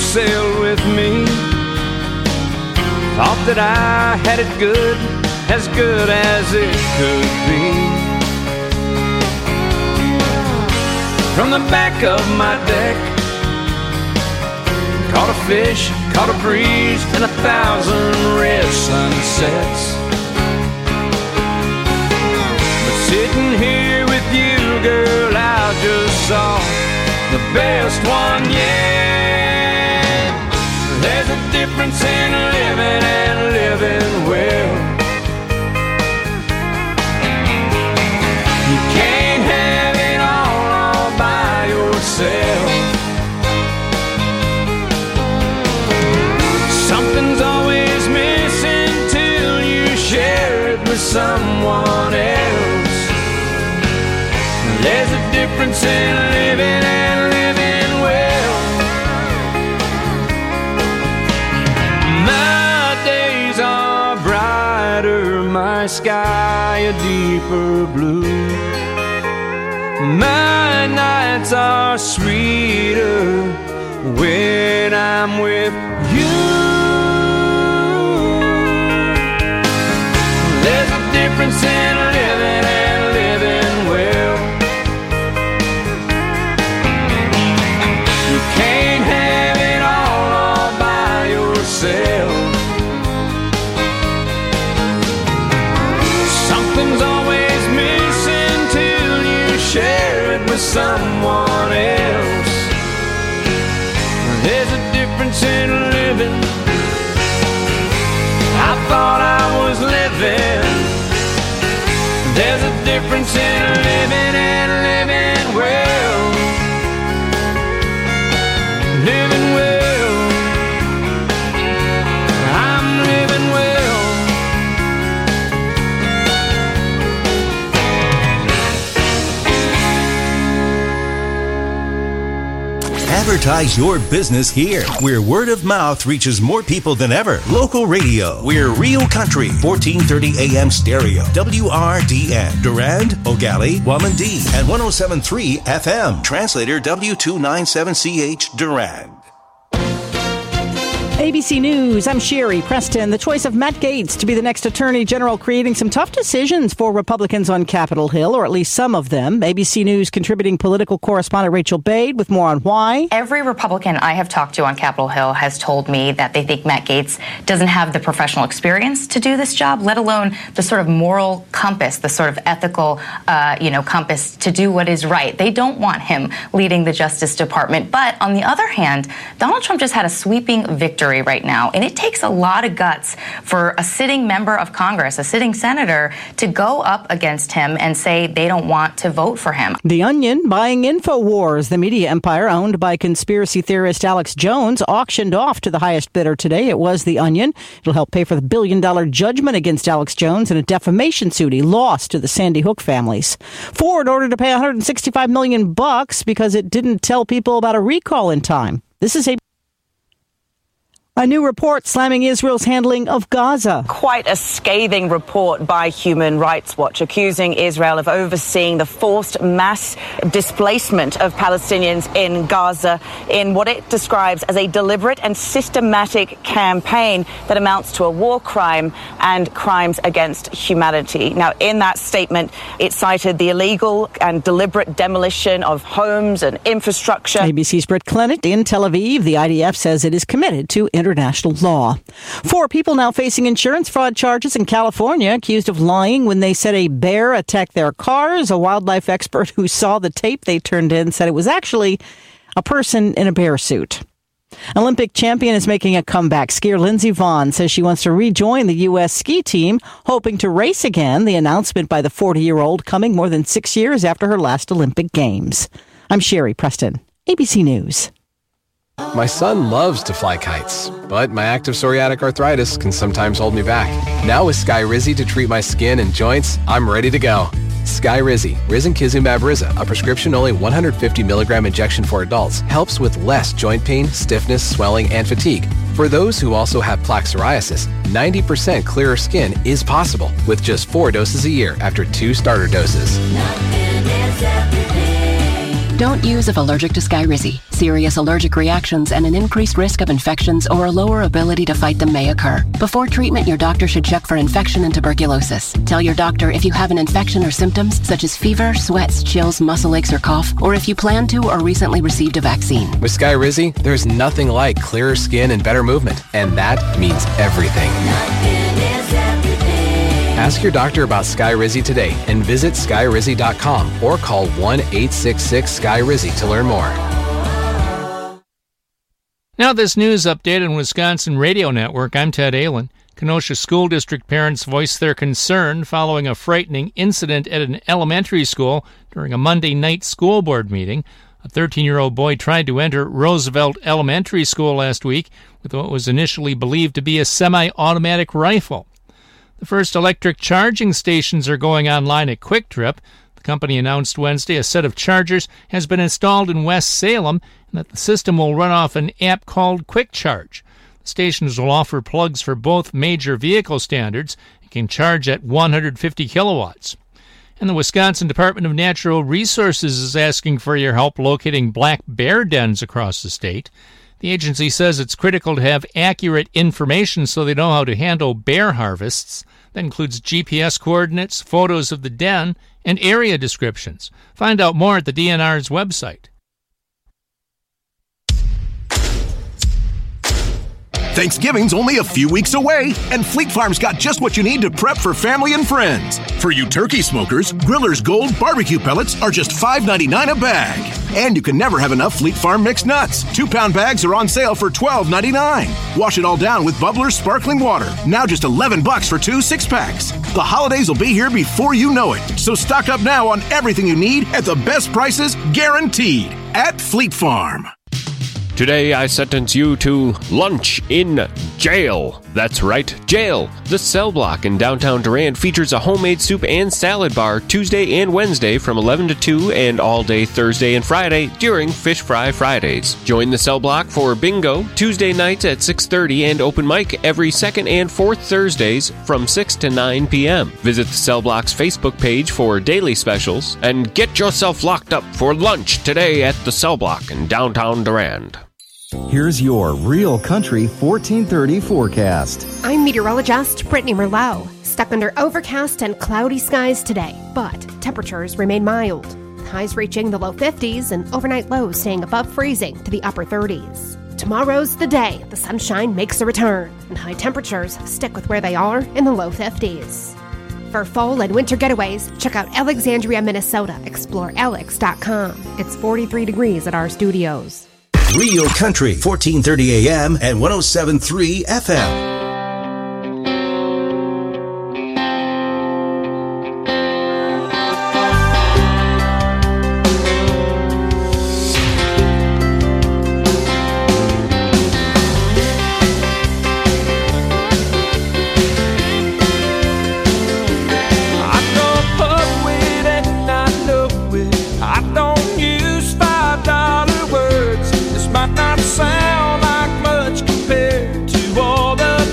sailed with me. Thought that I had it good as it could be. From the back of my deck, caught a fish, caught a breeze, and 1,000 red sunsets. But sitting here with you, girl, I just saw the best one yet. There's a difference in living and living well. You can't have it all by yourself. Something's always missing till you share it with someone else. There's a difference in living and living well. My days are brighter, my sky a deeper blue. My nights are sweeter when I'm with you. There's a difference in living and living well. You can't have it all by yourself. Something's always missing till you share it with someone else. There's a difference in living. I thought I was living. There's a difference in living and living well. Living well. I'm living well. Advertise your business here, where word of mouth reaches more people than ever. Local radio. We're Real Country, 1430 AM stereo. WRDN. Durand, Ogali, Wamandee, and 107.3 FM. Translator W297CH Durand. ABC News, I'm Sherry Preston. The choice of Matt Gaetz to be the next Attorney General creating some tough decisions for Republicans on Capitol Hill, or at least some of them. ABC News contributing political correspondent Rachel Bade with more on why. Every Republican I have talked to on Capitol Hill has told me that they think Matt Gaetz doesn't have the professional experience to do this job, let alone the sort of moral compass, the sort of ethical, compass to do what is right. They don't want him leading the Justice Department. But on the other hand, Donald Trump just had a sweeping victory right now, and it takes a lot of guts for a sitting member of Congress, a sitting senator, to go up against him and say they don't want to vote for him. The Onion buying InfoWars, the media empire owned by conspiracy theorist Alex Jones, auctioned off to the highest bidder today. It was The Onion. It'll help pay for the billion-dollar judgment against Alex Jones in a defamation suit he lost to the Sandy Hook families. Ford ordered to pay $165 million because it didn't tell people about a recall in time. This is a new report slamming Israel's handling of Gaza. Quite a scathing report by Human Rights Watch, accusing Israel of overseeing the forced mass displacement of Palestinians in Gaza in what it describes as a deliberate and systematic campaign that amounts to a war crime and crimes against humanity. Now, in that statement, it cited the illegal and deliberate demolition of homes and infrastructure. ABC's Britt Clennett in Tel Aviv. The IDF says it is committed to international law. 4 people now facing insurance fraud charges in California, accused of lying when they said a bear attacked their cars. A wildlife expert who saw the tape they turned in said it was actually a person in a bear suit. Olympic champion is making a comeback. Skier Lindsey Vonn says she wants to rejoin the U.S. ski team, hoping to race again. The announcement by the 40-year-old coming more than 6 years after her last Olympic Games. I'm Sherry Preston, ABC News. My son loves to fly kites, but my active psoriatic arthritis can sometimes hold me back. Now with Skyrizi to treat my skin and joints, I'm ready to go. Skyrizi, risankizumab Riza, a prescription-only 150 milligram injection for adults, helps with less joint pain, stiffness, swelling, and fatigue. For those who also have plaque psoriasis, 90% clearer skin is possible with just 4 doses a year after 2 starter doses. Don't use if allergic to Skyrizi. Serious allergic reactions and an increased risk of infections or a lower ability to fight them may occur. Before treatment, your doctor should check for infection and tuberculosis. Tell your doctor if you have an infection or symptoms such as fever, sweats, chills, muscle aches, or cough, or if you plan to or recently received a vaccine. With Skyrizi, there's nothing like clearer skin and better movement, and that means everything. Ask your doctor about Skyrizi today and visit skyrizi.com or call 1-866-SKY-RIZZI to learn more. Now this news update on Wisconsin Radio Network. I'm Ted Ahlin. Kenosha School District parents voiced their concern following a frightening incident at an elementary school during a Monday night school board meeting. A 13-year-old boy tried to enter Roosevelt Elementary School last week with what was initially believed to be a semi-automatic rifle. The first electric charging stations are going online at Quick Trip. The company announced Wednesday a set of chargers has been installed in West Salem and that the system will run off an app called Quick Charge. The stations will offer plugs for both major vehicle standards and can charge at 150 kilowatts. And the Wisconsin Department of Natural Resources is asking for your help locating black bear dens across the state. The agency says it's critical to have accurate information so they know how to handle bear harvests. That includes GPS coordinates, photos of the den, and area descriptions. Find out more at the DNR's website. Thanksgiving's only a few weeks away, and Fleet Farm's got just what you need to prep for family and friends. For you turkey smokers, Griller's Gold barbecue pellets are just $5.99 a bag. And you can never have enough Fleet Farm mixed nuts. 2-pound bags are on sale for $12.99. Wash it all down with Bubbler's sparkling water. Now just $11 for 2 6-packs. The holidays will be here before you know it. So stock up now on everything you need at the best prices guaranteed at Fleet Farm. Today, I sentence you to lunch in jail. That's right, jail. The Cell Block in downtown Durand features a homemade soup and salad bar Tuesday and Wednesday from 11 to 2 and all day Thursday and Friday during Fish Fry Fridays. Join the Cell Block for bingo Tuesday nights at 6:30 and open mic every second and fourth Thursdays from 6 to 9 p.m. Visit the Cell Block's Facebook page for daily specials and get yourself locked up for lunch today at the Cell Block in downtown Durand. Here's your Real Country 1430 forecast. I'm meteorologist Brittany Merlot. Stuck under overcast and cloudy skies today, but temperatures remain mild. Highs reaching the low 50s and overnight lows staying above freezing to the upper 30s. Tomorrow's the day the sunshine makes a return, and high temperatures stick with where they are in the low 50s. For fall and winter getaways, check out Alexandria, Minnesota. Explore alex.com. It's 43 degrees at our studios. Real Country, 1430 AM and 107.3 FM. Sound like much compared to all the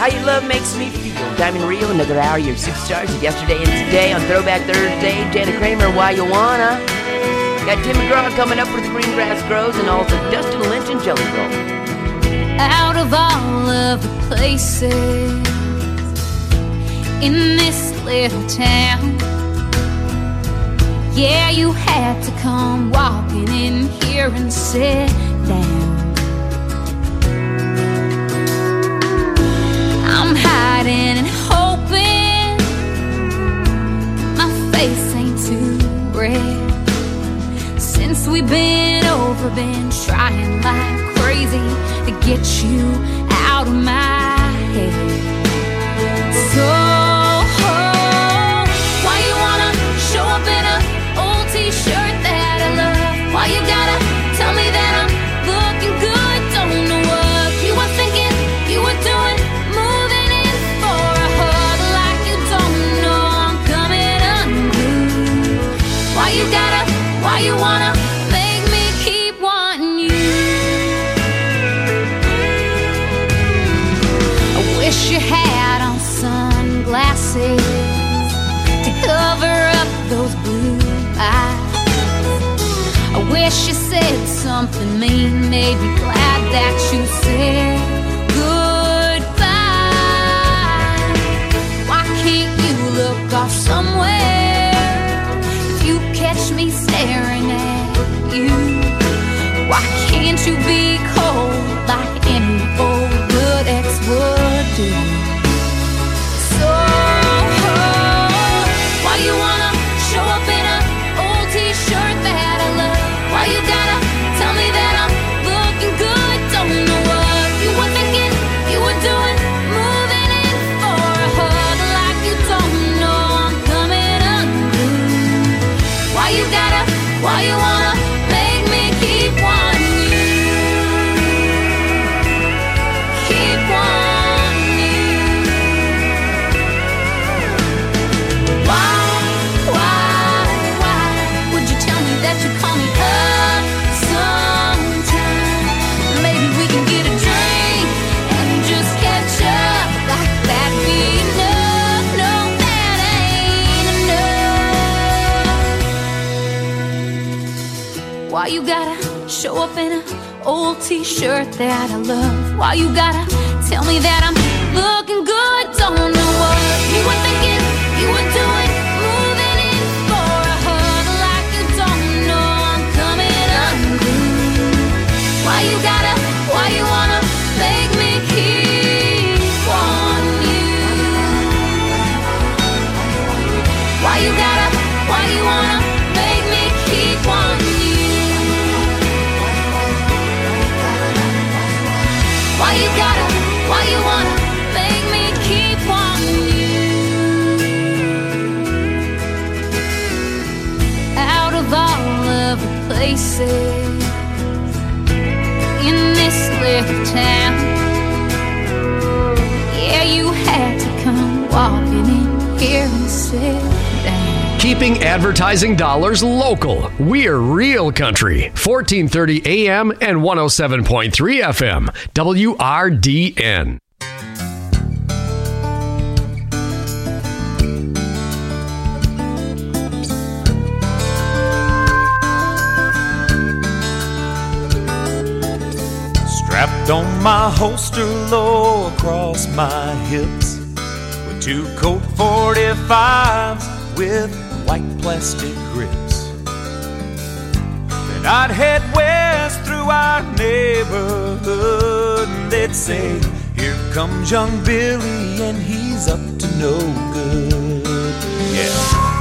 your love makes me feel. Diamond Rio, another hour, your superstars of yesterday and today on Throwback Thursday. Janet Kramer, Why You Wanna. Got Tim McGraw coming up with The Green Grass Grows, and also Dustin Lynch and Jelly Roll. Out of all of the places in this little town, yeah, you had to come walking in here and sit down. I'm hiding and hoping my face ain't too red. Since we've been trying like crazy to get you out of my head. So why you wanna show up in a old t-shirt that I love? Why you gotta tell me that I'm looking good? Don't know what you were thinking, you were doing, moving in for a hug like you don't know I'm coming unglued. Why you wanna make me keep wanting you? I wish you had on sunglasses to cover up those blue eyes. I wish you said something mean, made me glad that you said goodbye. Why can't you look off somewhere if you catch me staring at you? Why can't you be cold like any old good ex would do? So why you wanna show up in a old t-shirt that I love? Why you gotta tell me that I'm looking good? Don't know what you were thinking, you were doing, moving in for a hug like you don't know I'm coming unglued. Why you wanna make me keep wanting you? Keep wanting you. Why would you tell me that you call me up sometime? Maybe we can get a drink and just catch up like that'd be enough. No, that ain't enough. Why you gotta show up in an old t-shirt that I love? Why you gotta tell me that I'm looking good? Don't know what you were thinking, you were doing, moving in for a hug like you don't know I'm coming unglued. Why you wanna make me keep wanting you? Why you wanna make me keep wanting you? Why you wanna make me keep wanting you? Out of all of the places in this little town, yeah, you had to come walking in here and sit down. Keeping advertising dollars local. We're Real Country, 1430 AM and 107.3 FM, WRDN. Strapped on my holster low across my hips with two Colt 45s with white plastic grips. Then I'd head west through our neighborhood and they'd say, here comes young Billy and he's up to no good. Yeah.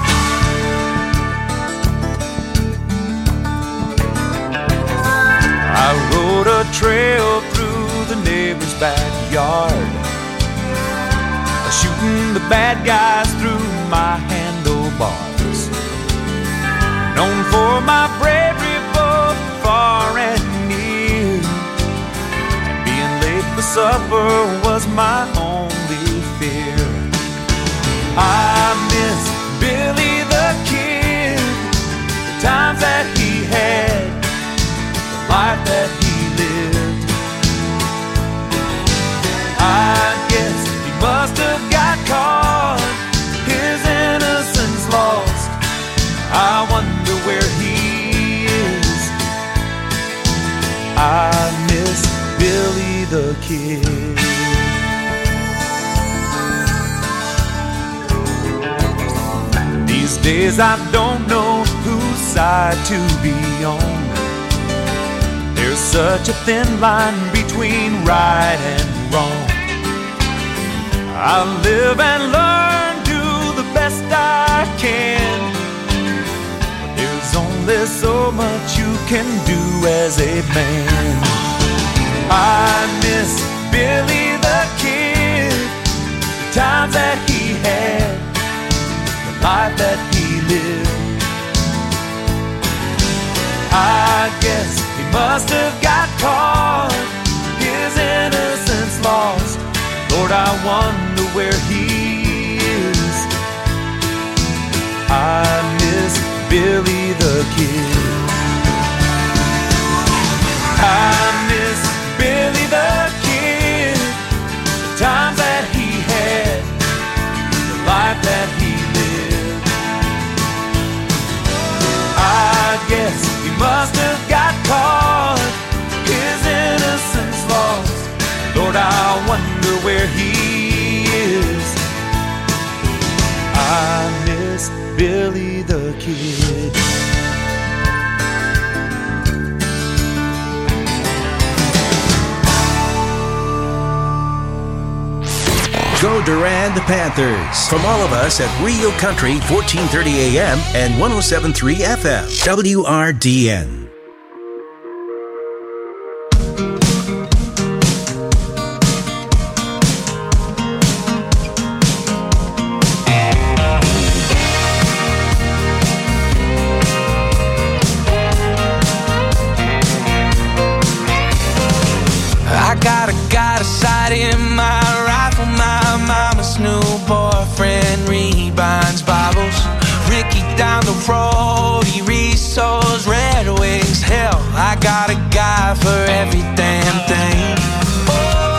I rode a trail through the neighbor's backyard, shooting the bad guys through my handlebars. Known for my bravery both far and near, and being late for supper was my only fear. I miss Billy the Kid, the times that he had, the life that he lived. I guess I wonder where he is. I miss Billy the Kid. These days I don't know whose side to be on. There's such a thin line between right and wrong. I live and learn, do the best I can. But there's only so much you can do as a man. I miss Billy the Kid, the times that he had, the life that he lived. I guess he must have got caught, his innocence lost. Lord, I wonder where he is. I miss Billy the Kid. I miss Billy the Kid, the times that he had, the life that he lived. I guess he must have got caught, his innocence lost. Lord, I wonder where he is. I miss Billy the Kid. Go Durand the Panthers. From all of us at Rio Country, 1430 AM and 107.3 FM. WRDN. I got a sight in my rifle. My mama's new boyfriend rebinds Bibles. Ricky down the road, he resows Red Wings. Hell, I got a guy for every damn thing. Oh,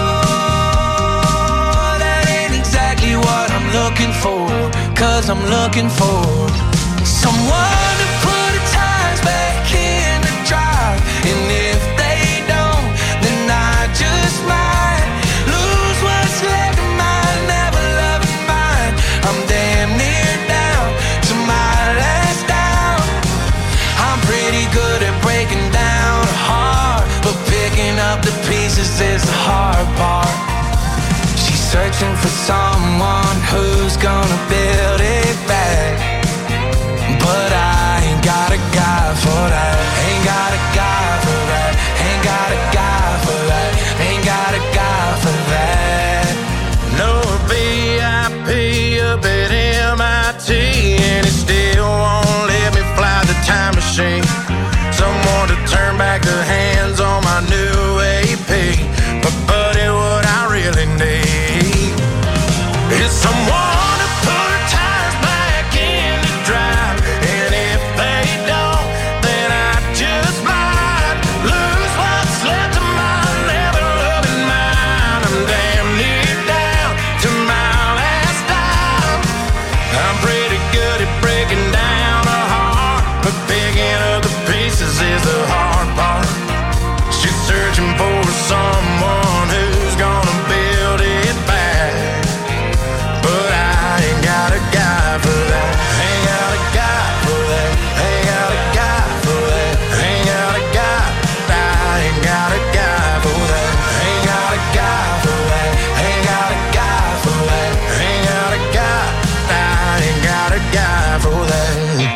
that ain't exactly what I'm looking for. 'Cause I'm looking for someone to put the tires back in the drive. And if they don't, then I just might lose what's left of my never loving mind. I'm damn near down to my last down. I'm pretty good at breaking down a heart, but picking up the pieces is the hard part. She's searching for someone who's gonna build it back, but I ain't got a guy for that. Ain't got a guy for that. Ain't got a guy for that. Ain't got a guy for that. No VIP up at MIT, and it still won't let me fly the time machine. Someone to turn back the hands on my new AP. But buddy, what I really need is someone to put tires back in the drive. And if they don't, then I just might lose what's left of my never loving mind. I'm damn near down to my last dime. I'm pretty good at breaking down a heart, but picking up the pieces is the hard part. She's searching for someone who's gonna build it back, but I ain't got a guy for that. Ain't got a guy for that. Ain't got a guy for that. Ain't got a guy. I ain't got a guy for that. Ain't got a guy for that. Ain't got a guy for that. Ain't got a guy. I ain't got a guy for that.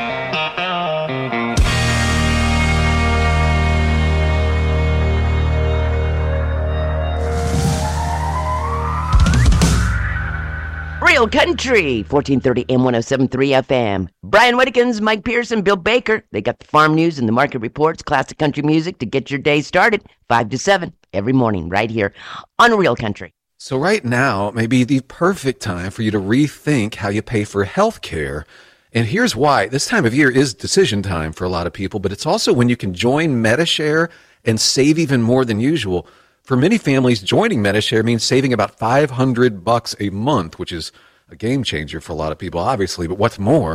Real Country, 1430 AM 107.3 FM. Brian Whittekins, Mike Pearson, Bill Baker. They got the farm news and the market reports, classic country music to get your day started, 5 to 7 every morning right here on Real Country. So right now may be the perfect time for you to rethink how you pay for health care. And here's why. This time of year is decision time for a lot of people, but it's also when you can join Medi-Share and save even more than usual. For many families, joining Medi-Share means saving about $500 a month, which is a game changer for a lot of people, obviously. But what's more,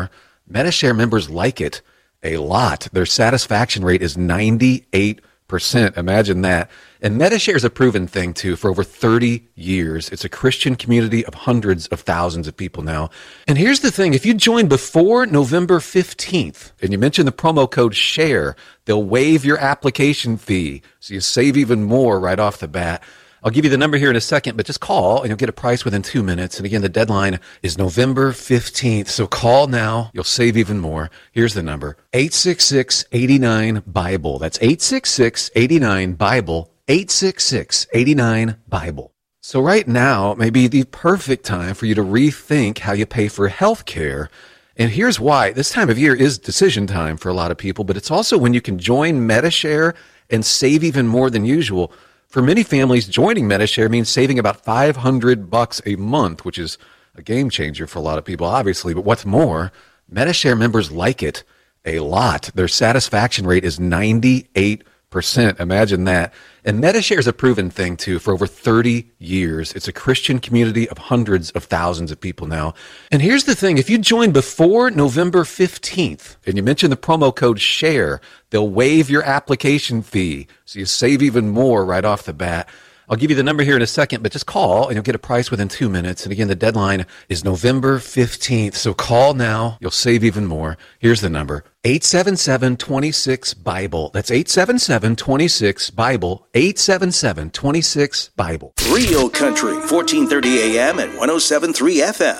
Medi-Share members like it a lot. Their satisfaction rate is 98%. Imagine that. And Medi-Share is a proven thing, too, for over 30 years. It's a Christian community of hundreds of thousands of people now. And here's the thing. If you join before November 15th and you mention the promo code SHARE, they'll waive your application fee. So you save even more right off the bat. I'll give you the number here in a second, but just call and you'll get a price within 2 minutes. And again, the deadline is November 15th. So call now. You'll save even more. Here's the number. 866-89-BIBLE. That's 866-89-BIBLE. 866-89-BIBLE. So right now may be the perfect time for you to rethink how you pay for health care. And here's why. This time of year is decision time for a lot of people, but it's also when you can join Medi-Share and save even more than usual. For many families, joining Medi-Share means saving about $500 a month, which is a game changer for a lot of people, obviously. But what's more, Medi-Share members like it a lot. Their satisfaction rate is 98%. Imagine that. And Medi-Share is a proven thing, too, for over 30 years. It's a Christian community of hundreds of thousands of people now. And here's the thing. If you join before November 15th and you mention the promo code SHARE, they'll waive your application fee. So you save even more right off the bat. I'll give you the number here in a second, but just call and you'll get a price within 2 minutes. And again, the deadline is November 15th. So call now. You'll save even more. Here's the number. 877-26-BIBLE. That's 877-26-BIBLE. 877-26-BIBLE. Real Country, 1430 AM and 107.3 FM.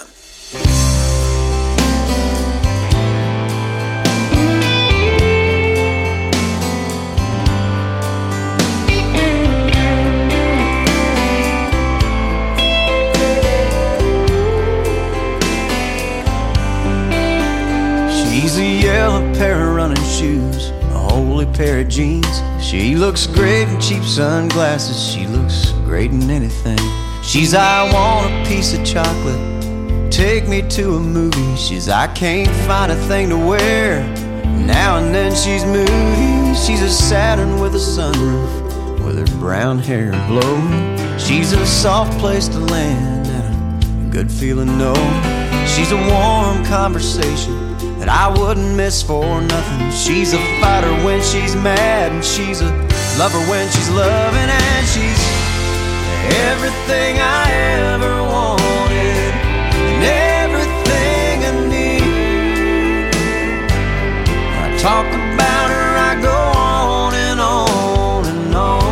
She's a yellow pair of running shoes, a holy pair of jeans. She looks great in cheap sunglasses. She looks great in anything. She's, I want a piece of chocolate, take me to a movie. She's, I can't find a thing to wear. Now and then she's moody. She's a Saturn with a sunroof, with her brown hair blowing. She's a soft place to land and a good feeling, no. She's a warm conversation that I wouldn't miss for nothing. She's a fighter when she's mad, and she's a lover when she's loving, and she's everything I ever wanted and everything I need. When I talk about her, I go on and on and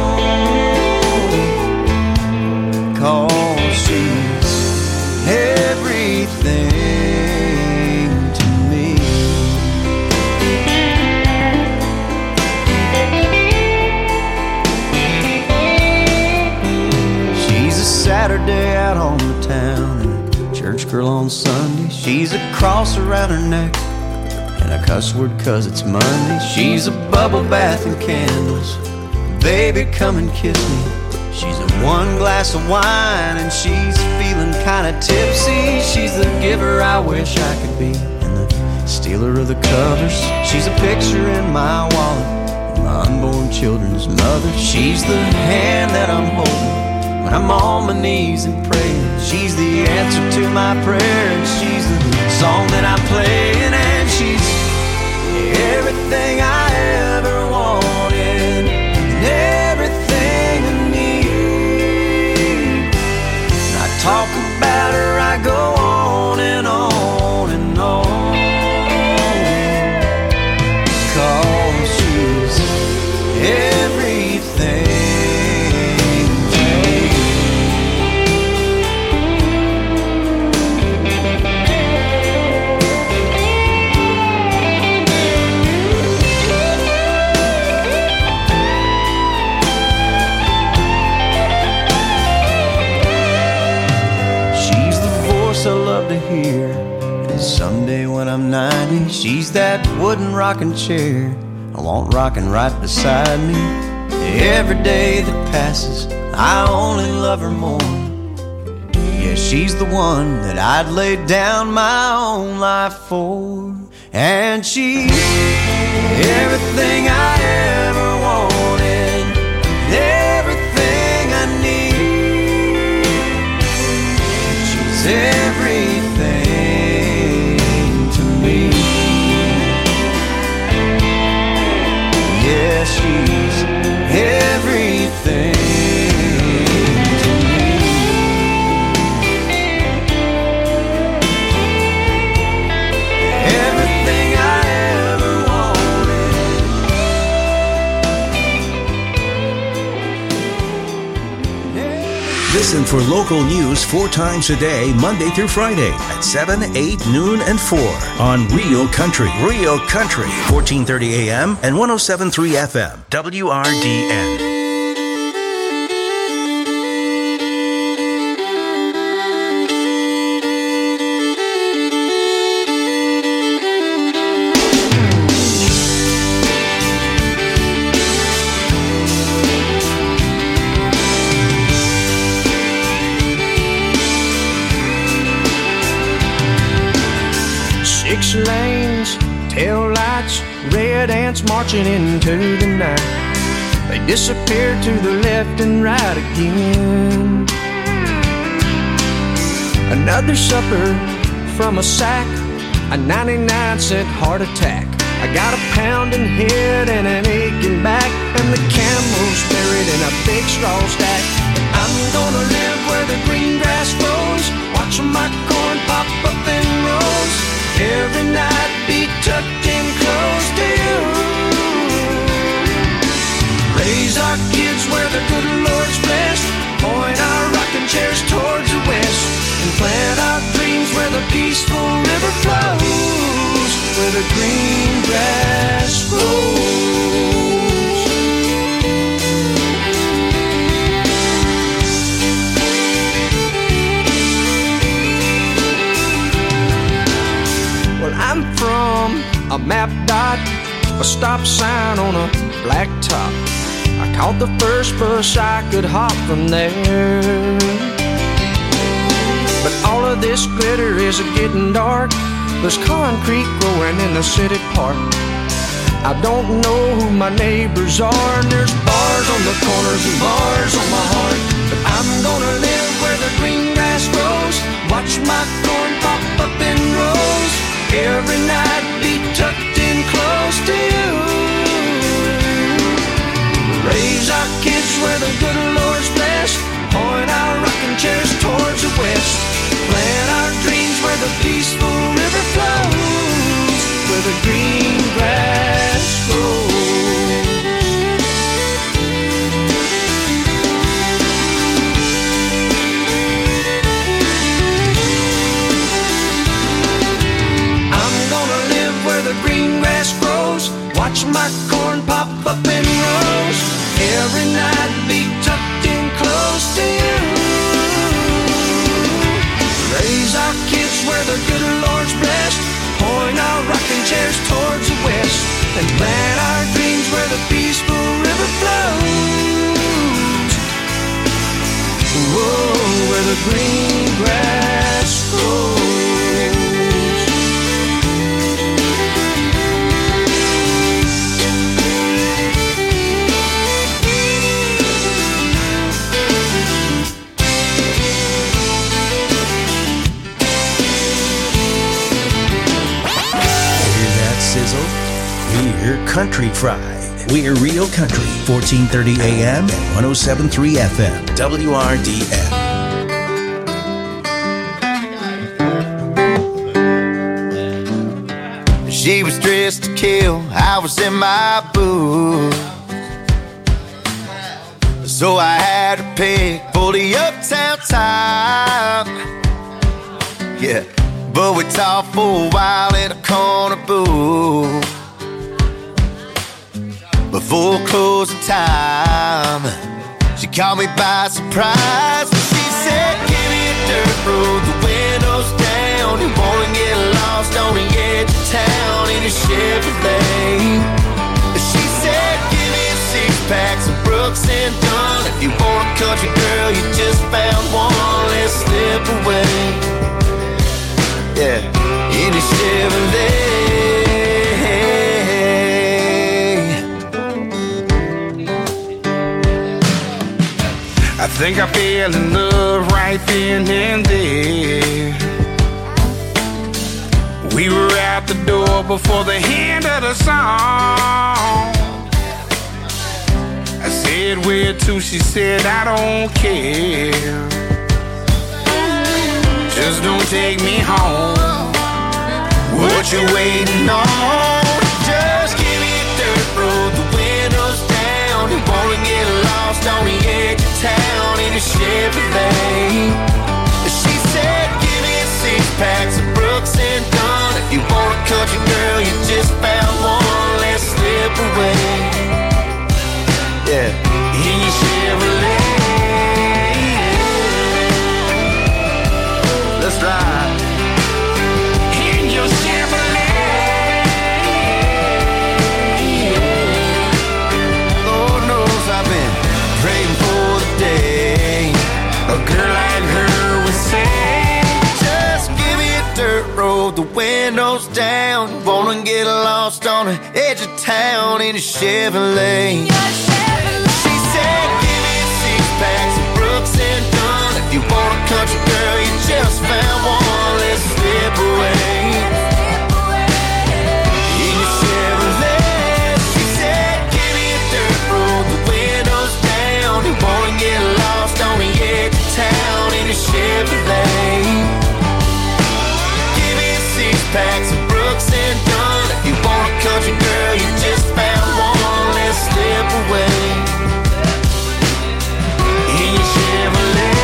on, 'cause she's everything. Saturday out on the town and a church girl on Sunday. She's a cross around her neck and a cuss word 'cause it's Monday. She's a bubble bath and candles, baby come and kiss me. She's a one glass of wine and she's feeling kinda tipsy. She's the giver I wish I could be and the stealer of the covers. She's a picture in my wallet, my unborn children's mother. She's the hand that I'm holding when I'm on my knees and praying. She's the answer to my prayer, and she's the song that I'm playing, and she's everything I ever wanted and everything I need. When I talk about her, I go on and on and on, 'cause she's everything. I love to hear, and someday when I'm 90, she's that wooden rocking chair I want rocking right beside me. Every day that passes, I only love her more. Yeah, she's the one that I'd lay down my own life for, and she's everything I ever wanted, everything I need. She's everything to me. she's everything to me. Everything I ever wanted. Listen for local news 4 times a day, Monday through Friday at 7, 8, noon, and 4 on Real Country. Real Country, 1430 AM and 107.3 FM, WRDN. Lanes, tail lights, red ants marching into the night. They disappear to the left and right again. Another supper from a sack, a 99-cent heart attack. I got a pounding head and an aching back, and the camel's buried in a big straw stack. I'm gonna live where the green grass grows, watching my corn pop up in rows. Every night be tucked in close to you. Raise our kids where the good Lord's blessed. Point our rocking chairs towards the west. And plant our dreams where the peaceful river flows, where the green grass grows. I'm from a map dot, a stop sign on a black top. I caught the first bus I could hop from there. But all of this glitter is getting dark. There's concrete growing in the city park. I don't know who my neighbors are, and there's bars on the corners and bars on my heart. But I'm gonna live where the green grass grows, watch my corn pop up in rows. Every night be tucked in close to you. Raise our kids where the good Lord's blessed. Point our rocking chairs towards the west. Plant our dreams where the peaceful river flows, where the green grass grows. Green grass grows, watch my corn pop up in rows. Every night be tucked in close to you. Raise our kids where the good Lord's blessed. Point our rocking chairs towards the west. And plant our dreams where the peaceful river flows. Whoa, where the green grass grows. We're Country Fried. We're Real Country, 1430 AM and 107.3 FM, WRDN. She was dressed to kill, I was in my booth. So I had to pick for the uptown top. Yeah, but we talked for a while in a corner booth. Before closing time, she caught me by surprise. She said, give me a dirt road, the windows down. You wanna get lost on the edge of town in a Chevrolet. She said, give me a 6-pack, some Brooks and Dunn. If you want a country girl, you just found one. Let's slip away. Yeah, in a Chevrolet. I think I fell in love right then and there. We were out the door before the end of the song. Said where to, she said I don't care. Just don't take me home. What you waiting on? Just give me a dirt road, the windows down. You wanna get lost on the edge of town in a Chevrolet. She said give me a 6-pack of Brooks and Dunn. If you want a country girl, you just found one. Let's slip away. Yeah, in your Chevrolet. Let's ride in your Chevrolet. Lord knows I've been praying for the day a girl like her would say, just give me a dirt road, the windows down. Wanna get lost on the edge of town in a Chevrolet. She said give me a 6-pack of Brooks and Dunn. If you want a country girl, you just found one. Let's slip away in your Chevrolet. She said give me a dirt road, the windows down. You wanna get lost on the edge of town in a Chevrolet. Give me a 6-pack of Brooks and Dunn. If you want a country girl, you just found one. Let's slip away in your Chevrolet.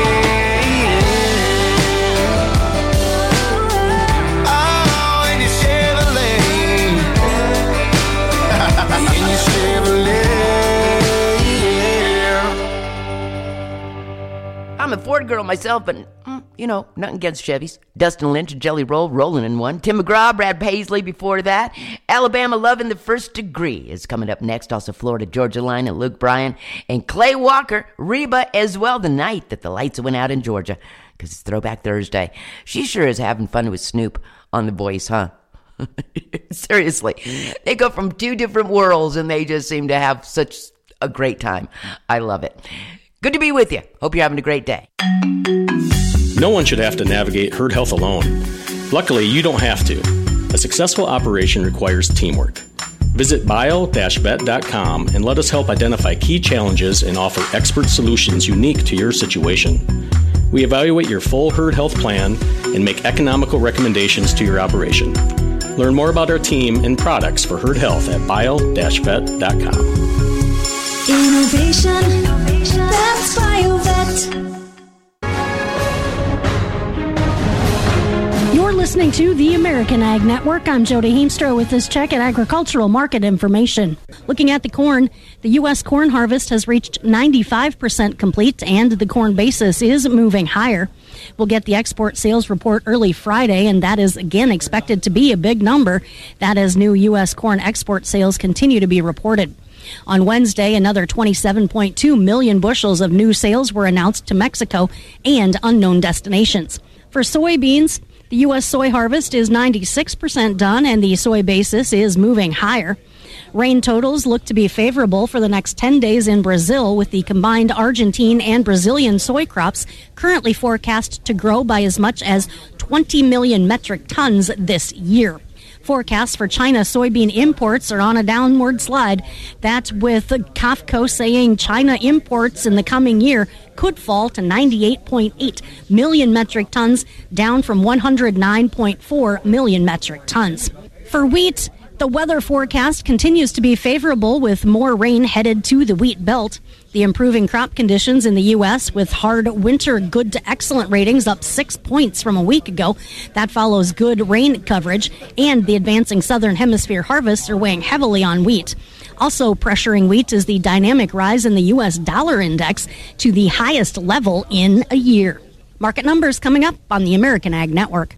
I'm a Ford girl myself, but, you know, nothing against Chevys. Dustin Lynch and Jelly Roll rolling in one. Tim McGraw, Brad Paisley before that. Alabama Love in the First Degree is coming up next. Also Florida Georgia Line and Luke Bryan and Clay Walker, Reba as well, the night that the lights went out in Georgia, because it's Throwback Thursday. She sure is having fun with Snoop on The Voice, huh? Seriously, they go from two different worlds and they just seem to have such a great time. I love it. Good to be with you. Hope you're having a great day. No one should have to navigate herd health alone. Luckily, you don't have to. A successful operation requires teamwork. Visit bio-vet.com and let us help identify key challenges and offer expert solutions unique to your situation. We evaluate your full herd health plan and make economical recommendations to your operation. Learn more about our team and products for herd health at bio-vet.com. Innovation, that's BioVet. You're listening to the American Ag Network. I'm Jody Heemstra with this check at agricultural market information. Looking at the corn, the U.S. corn harvest has reached 95% complete and the corn basis is moving higher. We'll get the export sales report early Friday, and that is again expected to be a big number. That as new U.S. corn export sales continue to be reported. On Wednesday, another 27.2 million bushels of new sales were announced to Mexico and unknown destinations. For soybeans, the U.S. soy harvest is 96% done, and the soy basis is moving higher. Rain totals look to be favorable for the next 10 days in Brazil, with the combined Argentine and Brazilian soy crops currently forecast to grow by as much as 20 million metric tons this year. Forecasts for China soybean imports are on a downward slide. That with COFCO saying China imports in the coming year could fall to 98.8 million metric tons, down from 109.4 million metric tons. For wheat, the weather forecast continues to be favorable with more rain headed to the wheat belt. The improving crop conditions in the U.S. with hard winter good to excellent ratings up 6 points from a week ago. That follows good rain coverage, and the advancing southern hemisphere harvests are weighing heavily on wheat. Also pressuring wheat is the dynamic rise in the U.S. dollar index to the highest level in a year. Market numbers coming up on the American Ag Network.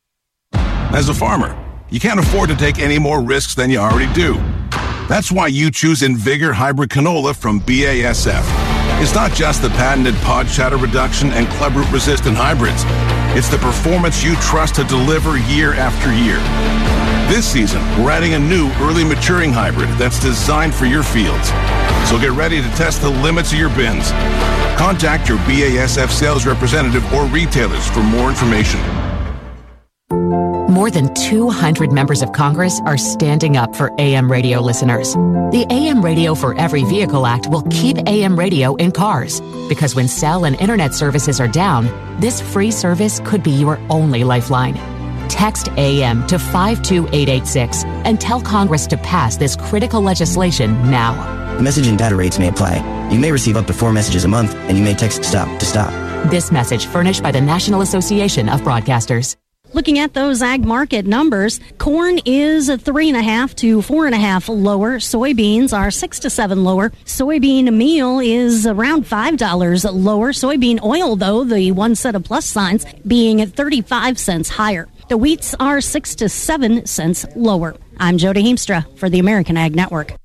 As a farmer, you can't afford to take any more risks than you already do. That's why you choose Invigor Hybrid Canola from BASF. It's not just the patented pod shatter reduction and club root resistant hybrids. It's the performance you trust to deliver year after year. This season, we're adding a new early maturing hybrid that's designed for your fields. So get ready to test the limits of your bins. Contact your BASF sales representative or retailers for more information. More than 200 members of Congress are standing up for AM radio listeners. The AM Radio for Every Vehicle Act will keep AM radio in cars, because when cell and internet services are down, this free service could be your only lifeline. Text AM to 52886 and tell Congress to pass this critical legislation now. Message and data rates may apply. You may receive up to 4 messages a month, and you may text STOP to stop. This message furnished by the National Association of Broadcasters. Looking at those ag market numbers, corn is 3.5 to 4.5 lower. Soybeans are 6 to 7 lower. Soybean meal is around $5 lower. Soybean oil, though, the one set of plus signs, being at 35 cents higher. The wheats are 6 to 7 cents lower. I'm Jody Heemstra for the American Ag Network.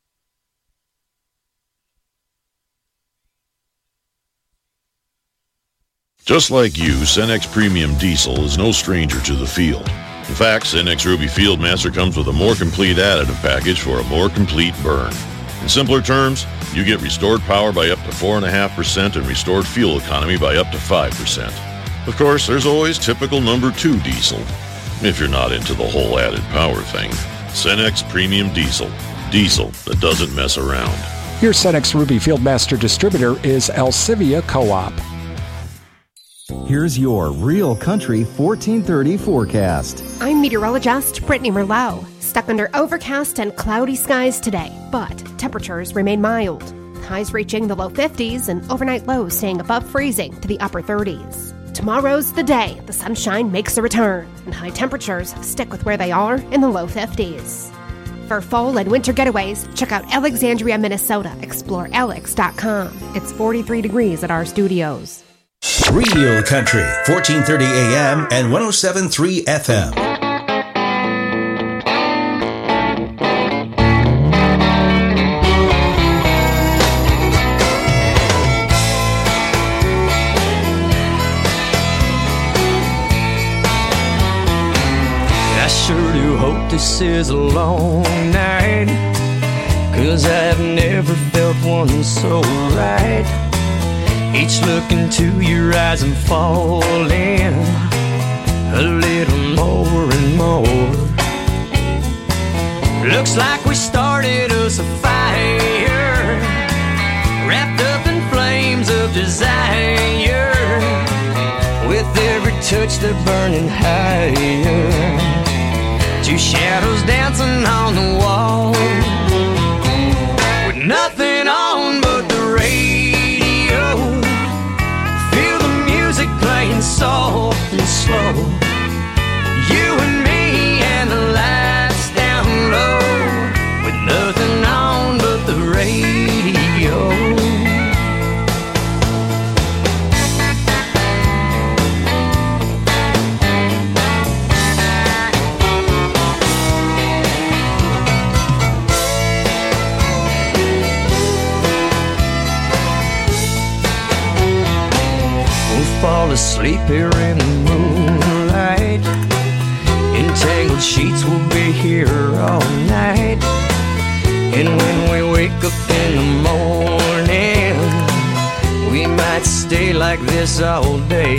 Just like you, Cenex Premium Diesel is no stranger to the field. In fact, Cenex Ruby Fieldmaster comes with a more complete additive package for a more complete burn. In simpler terms, you get restored power by up to 4.5% and restored fuel economy by up to 5%. Of course, there's always typical number 2 diesel, if you're not into the whole added power thing. Cenex Premium Diesel. Diesel that doesn't mess around. Your Cenex Ruby Fieldmaster distributor is Alcivia Co-op. Here's your Real Country 1430 forecast. I'm meteorologist Brittany Merlot. Stuck under overcast and cloudy skies today, but temperatures remain mild. Highs reaching the low 50s and overnight lows staying above freezing to the upper 30s. Tomorrow's the day the sunshine makes a return, and high temperatures stick with where they are in the low 50s. For fall and winter getaways, check out Alexandria, Minnesota. Explore alex.com. It's 43 degrees at our studios. Real Country, 1430 AM and 107.3 FM. I sure do hope this is a long night, 'cause I've never felt one so right. Each look into your eyes and falling a little more and more. Looks like we started us a fire, wrapped up in flames of desire. With every touch they're burning higher. Two shadows dancing on the wall, with nothing on but the radio. Feel the music playing soft and slow. You and me and the lights down low, with nothing on but the radio. Fall asleep here in the moonlight. Entangled sheets will be here all night. And when we wake up in the morning, we might stay like this all day.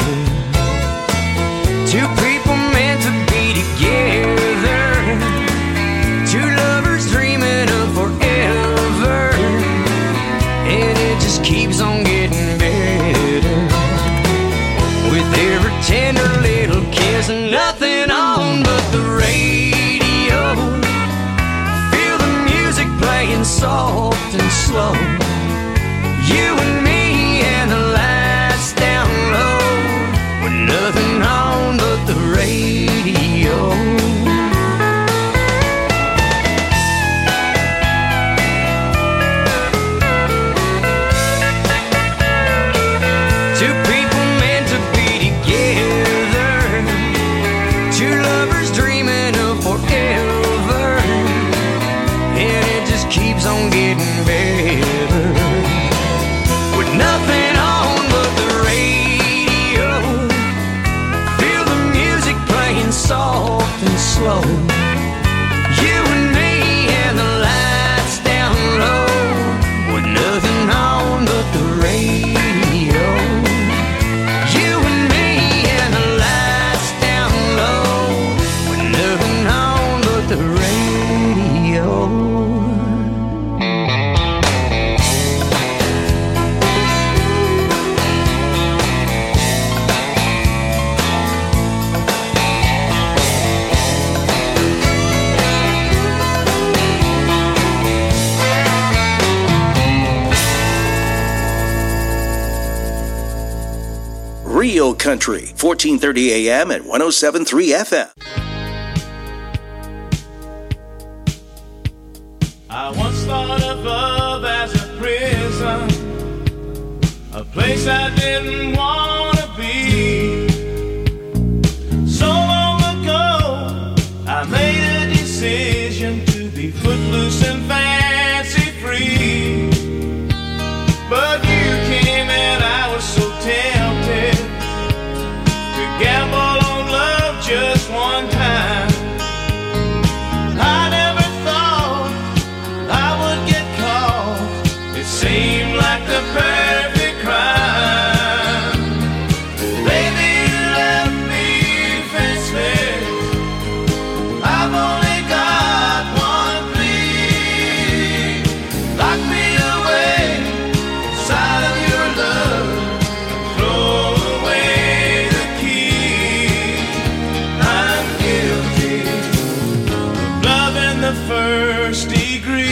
Two people meant to be together, two lovers dreaming of forever, and it just keeps on getting better. With every tender little kiss and nothing on but the radio. Feel the music playing soft and slow. You and me and the lights down low, with nothing on but the radio. On getting better. Real Country, 1430 AM and 107.3 FM. I once thought of love as a prison, a place I didn't want to be. So long ago, I made a decision to be footloose and fancy free. But you came and I was so tempted to gamble on love just one time. I never thought I would get caught. It seemed like the perfect crime. Baby, you left me defenseless. I've only got one plea. Lock me away inside of your love. Throw away the key. I'm guilty of love in the first degree.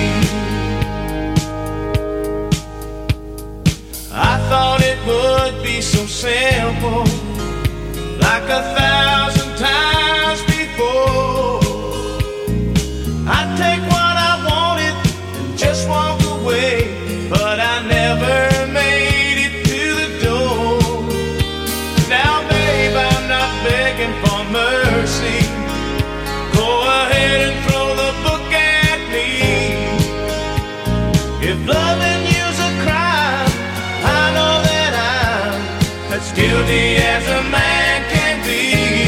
I thought it would be so simple, like 1,000 times before. I'd take what I wanted and just walk away, but I never made it to the door. Now, babe, I'm not begging for mercy. Go ahead and throw the book at me. If loving you's a crime, I know that I'm as guilty as a man can be.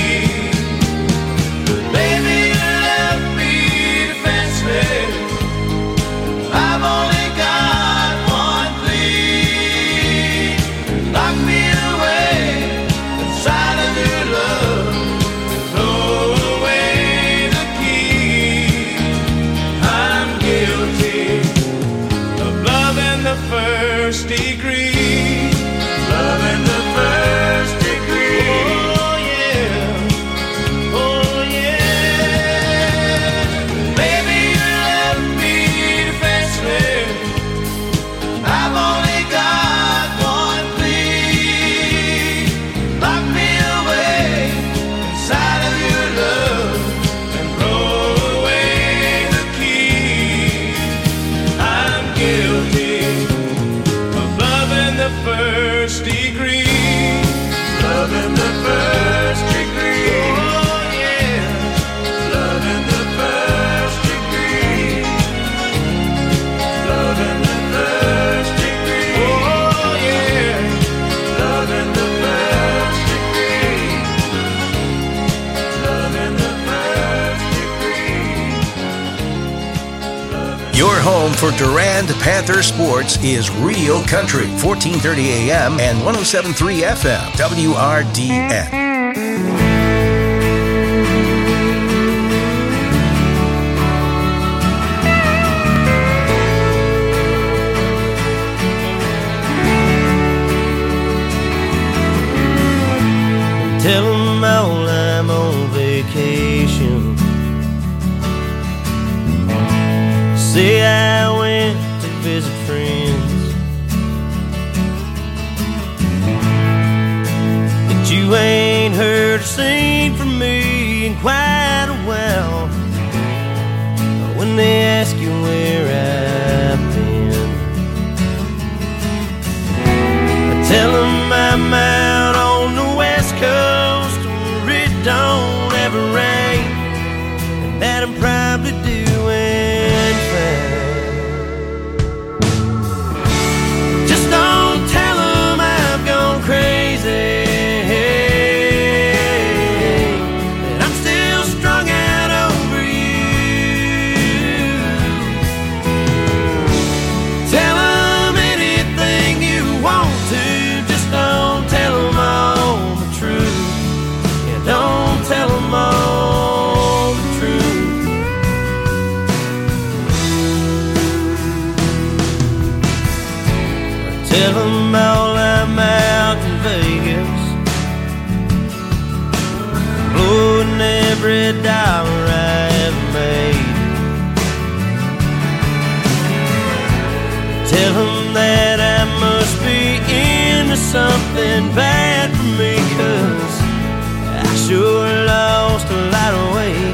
But baby, you left me defenseless. I've only got one plea. Lock me away inside of your love. Throw away the key. I'm guilty of love in the first degree. Love in the first degree. Oh yeah. Oh yeah. Baby, you left me defenseless. I've only got one plea. Lock me away inside of your love and throw away the key. I'm guilty of love in the first degree. Love in the first degree. Oh yeah. Love in the first degree. Love in the first degree. Oh yeah. Love in the first degree. Love in the first degree. Your home for Durand Panther sports is Real Country, 1430 AM and 107.3 FM, WRDN. Tell them all I'm on vacation. Say I went to visit friends, but you ain't heard or seen from me in quite a while. When they ask you where I've been, I tell them I'm out on the West Coast where it don't ever rain, and that I'm probably doing fine. Just don't tell them I've gone crazy, that I'm still strung out over you. Tell them anything you want to, just don't tell them all the truth. Yeah, don't tell them all the truth. Tell them all I'm out in Vegas, blowing every dollar I've made. Tell them that I must be in the something bad for me, 'cause I sure lost a lot of weight.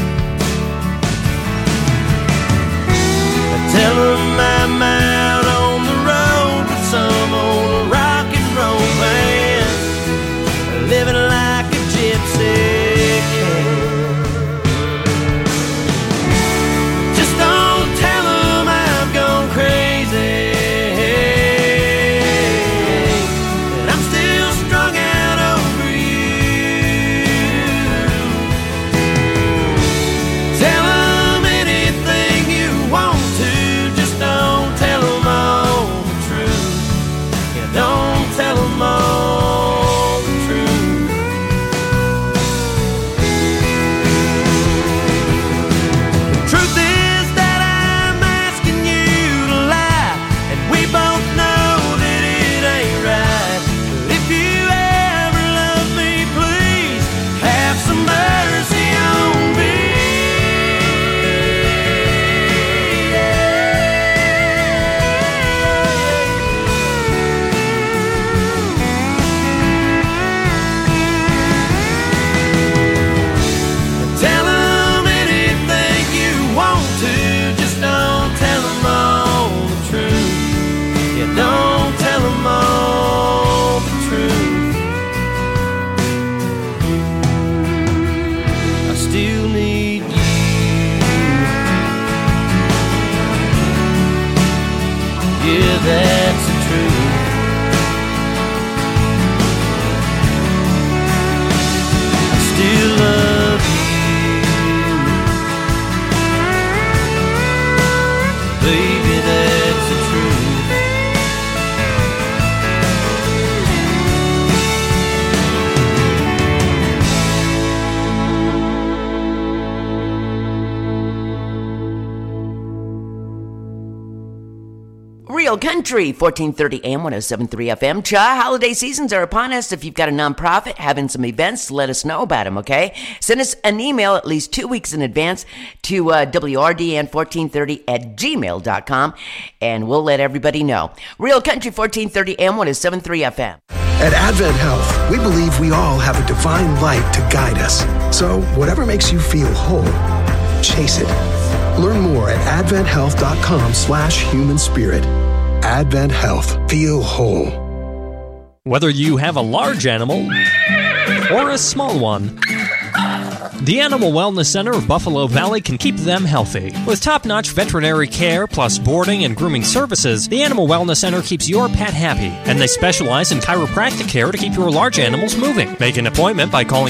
Tell them I'm out on the road with some old rock and roll band, living like a gypsy can. Just don't tell them I've gone crazy, and I'm still strung out over you. Tell them anything you want to, just don't tell them all the truth. Yeah, don't tell them all the truth. Truth is that I'm asking you to lie, and we both know that it ain't right. But if you ever love me, please have some mercy on me. Tell them anything you want to, just don't tell them all the truth. Yeah, don't tell them all the truth. I still need you. Yeah, that's the truth. I still love you. Baby, that's the truth. Real Country, 1430 AM, 107.3 FM. Cha, holiday seasons are upon us. If you've got a nonprofit having some events, let us know about them, okay? Send us an email at least 2 weeks in advance to WRDN1430@gmail.com, and we'll let everybody know. Real Country, 1430 AM, 107.3 FM. At Advent Health, we believe we all have a divine light to guide us. So whatever makes you feel whole, chase it. Learn more at adventhealth.com/human spirit. Advent Health. Feel whole. Whether you have a large animal or a small one, the Animal Wellness Center of Buffalo Valley can keep them healthy. With top-notch veterinary care plus boarding and grooming services, the Animal Wellness Center keeps your pet happy, and they specialize in chiropractic care to keep your large animals moving. Make an appointment by calling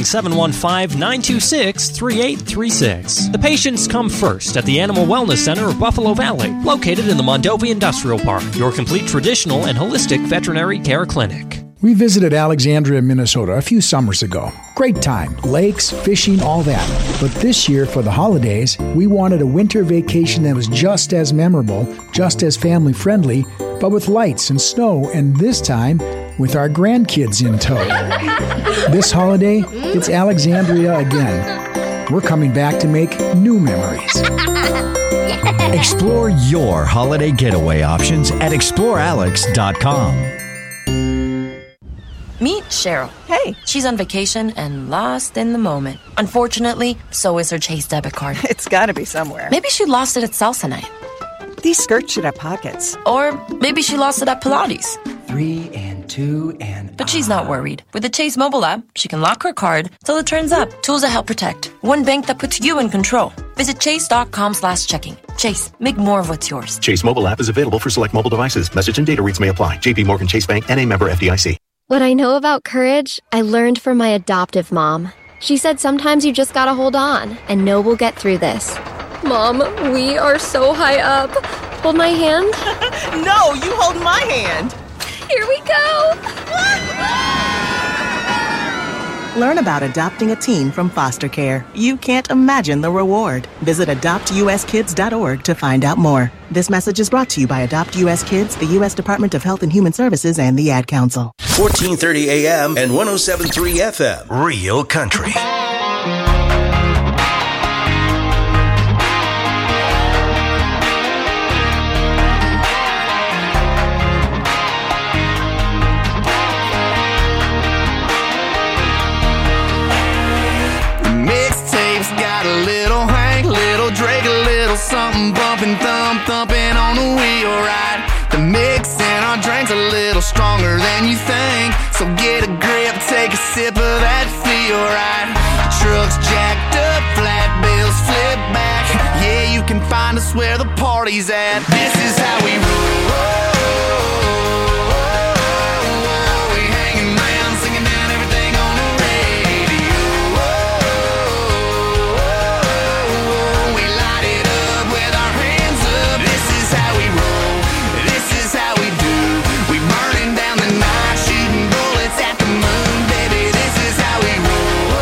715-926-3836. The patients come first at the Animal Wellness Center of Buffalo Valley, located in the Mondovi Industrial Park, your complete traditional and holistic veterinary care clinic. We visited Alexandria, Minnesota a few summers ago. Great time. Lakes, fishing, all that. But this year, for the holidays, we wanted a winter vacation that was just as memorable, just as family-friendly, but with lights and snow, and this time, with our grandkids in tow. This holiday, it's Alexandria again. We're coming back to make new memories. Explore your holiday getaway options at explorealex.com. Meet Cheryl. Hey. She's on vacation and lost in the moment. Unfortunately, so is her Chase debit card. It's gotta be somewhere. Maybe she lost it at salsa night. These skirts should have pockets. Or maybe she lost it at Pilates. 3 and 2 and... But she's not worried. With the Chase mobile app, she can lock her card till it turns up. Tools that help protect. One bank that puts you in control. Visit chase.com/checking. Chase, make more of what's yours. Chase mobile app is available for select mobile devices. Message and data rates may apply. JP Morgan Chase Bank, N.A. member FDIC. What I know about courage, I learned from my adoptive mom. She said sometimes you just gotta hold on and know we'll get through this. Mom, we are so high up. Hold my hand. No, you hold my hand. Here we go. Learn about adopting a teen from foster care. You can't imagine the reward. Visit adoptuskids.org to find out more. This message is brought to you by Adopt US Kids, the U.S. Department of Health and Human Services, and the Ad Council. 1430 AM and 107.3 FM. Real Country. something bumping, thumping on the wheel, right? The mix in our drink's a little stronger than you think. So get a grip, take a sip of that feel, right? Trucks jacked up, flat bills flip back. Yeah, you can find us where the party's at. This is how we roll. We hanging around, singing down everything on the radio. We light it up with our hands up. This is how we roll. This is how we do. We burning down the night, shooting bullets at the moon, baby. This is how we roll.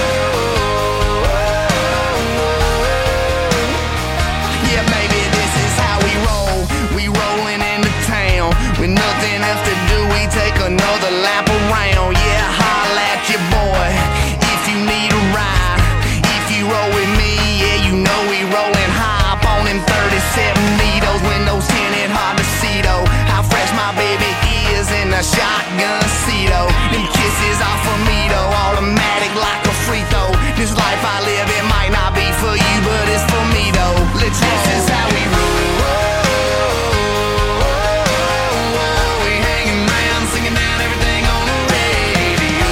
Yeah, baby, this is how we roll. We rolling into town with nothing else to do. We take another lap around. Yeah, holla at your boy if you need a ride. If you roll with me, yeah, you know we rolling high up on them 37 Neatos, windows tinted, hard to see though. How fresh my baby is in a shotgun seat, oh. Them kisses off of me though, automatic like a free throw. This life I live, it might not be for you, but it's for me though. Let's roll. This is how we roll. We hanging around, singing down everything on the radio.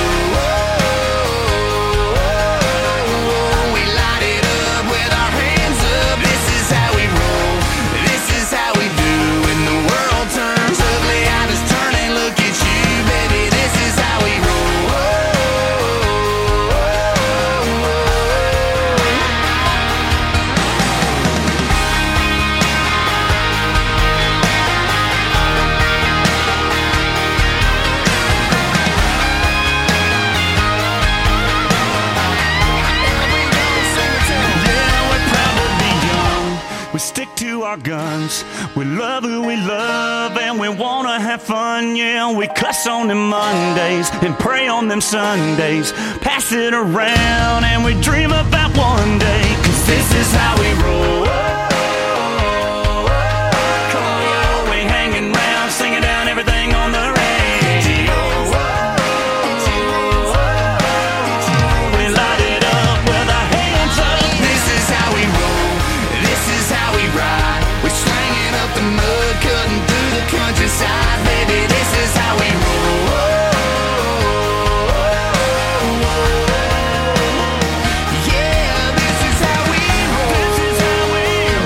We light it up with our hands up. This is how we roll. This is how we do. When the world turns ugly, I just turn and look at you, baby. This is how we roll. Yeah, we're proud to be young. We stick to our guns. We love who we love and we wanna have fun. Yeah, we cuss on them Mondays and pray on them Sundays. Pass it around and we dream about one day. 'Cause this is how we roll. Come on, yo, we hanging around, singing down everything on the radio. We light it up with our hands up. This is how we roll. This is how we ride. We're slanging up the mud, cutting through the countryside, baby. This is how we roll. Yeah, this is how we roll. This is how we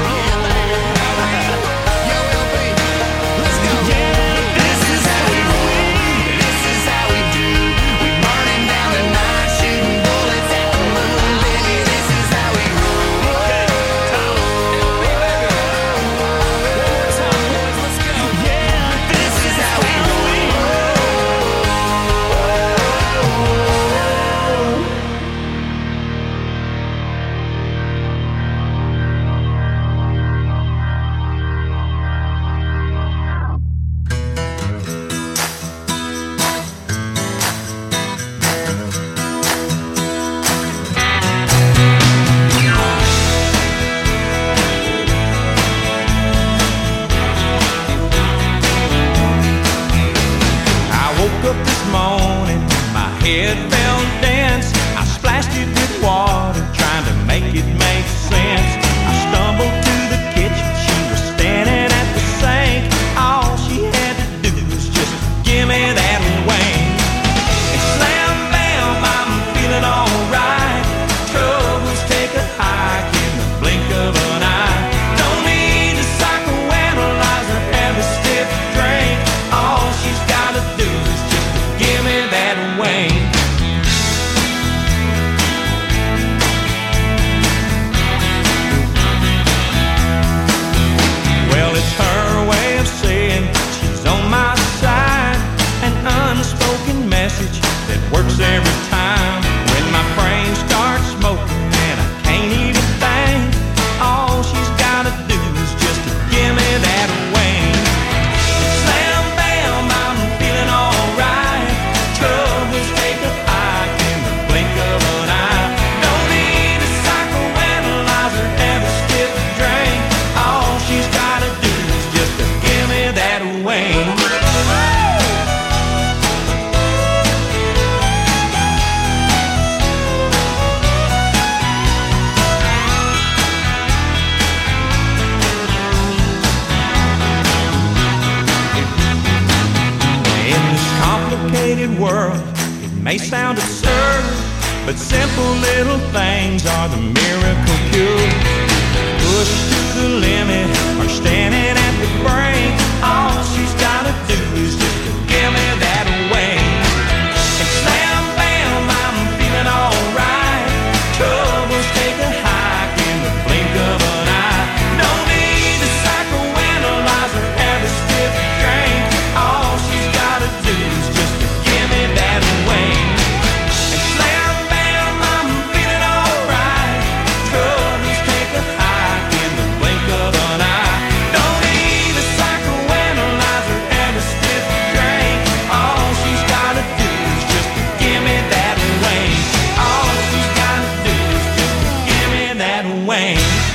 complicated world. It may sound absurd, but simple little things are the miracle cure. Pushed to the limit or standing at the brink, all she's gotta do is just to give me that wing. And slam, bam, I'm feeling alright. Troubles take a hike in the blink of an eye. No need to psychoanalyze or have a stiff drink. All she's gotta do is just to give me that wing. And slam, bam, I'm feeling alright. Troubles take a hike in the blink of an eye. No need to psychoanalyze or have a stiff drink. All she's gotta do is just to give me that wing. All she's gotta do is just to give me that wing.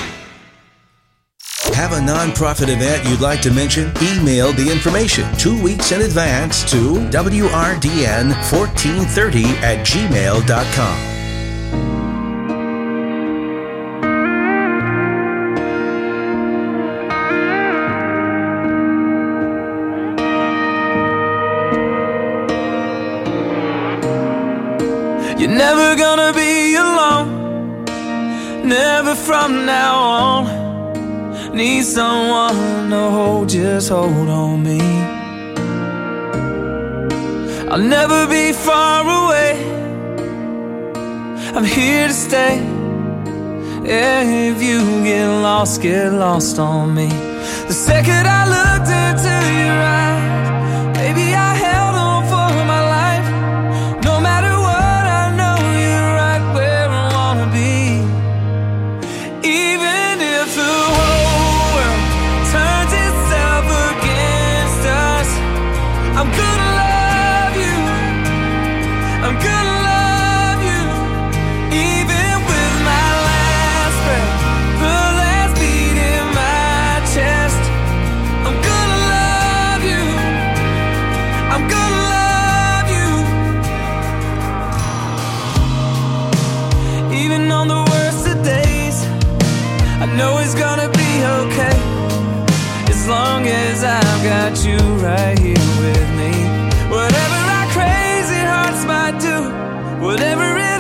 Have a nonprofit event you'd like to mention? Email the information 2 weeks in advance to wrdn1430@gmail.com. You're never gonna be alone, never from now on. Need someone to hold, just hold on me. I'll never be far away, I'm here to stay. If you get lost on me. The second I looked into your eyes, baby, I held on for my life. No matter what, I know you're right where I wanna be. Even if the whole world turns itself against us, I'm gonna love you, I'm gonna love you. Even with my last breath, the last beat in my chest, I'm gonna love you, I'm gonna love you. Even on the worst of days, I know it's gonna be okay, as long as I've got you right here with me. Whatever our crazy hearts might do, whatever it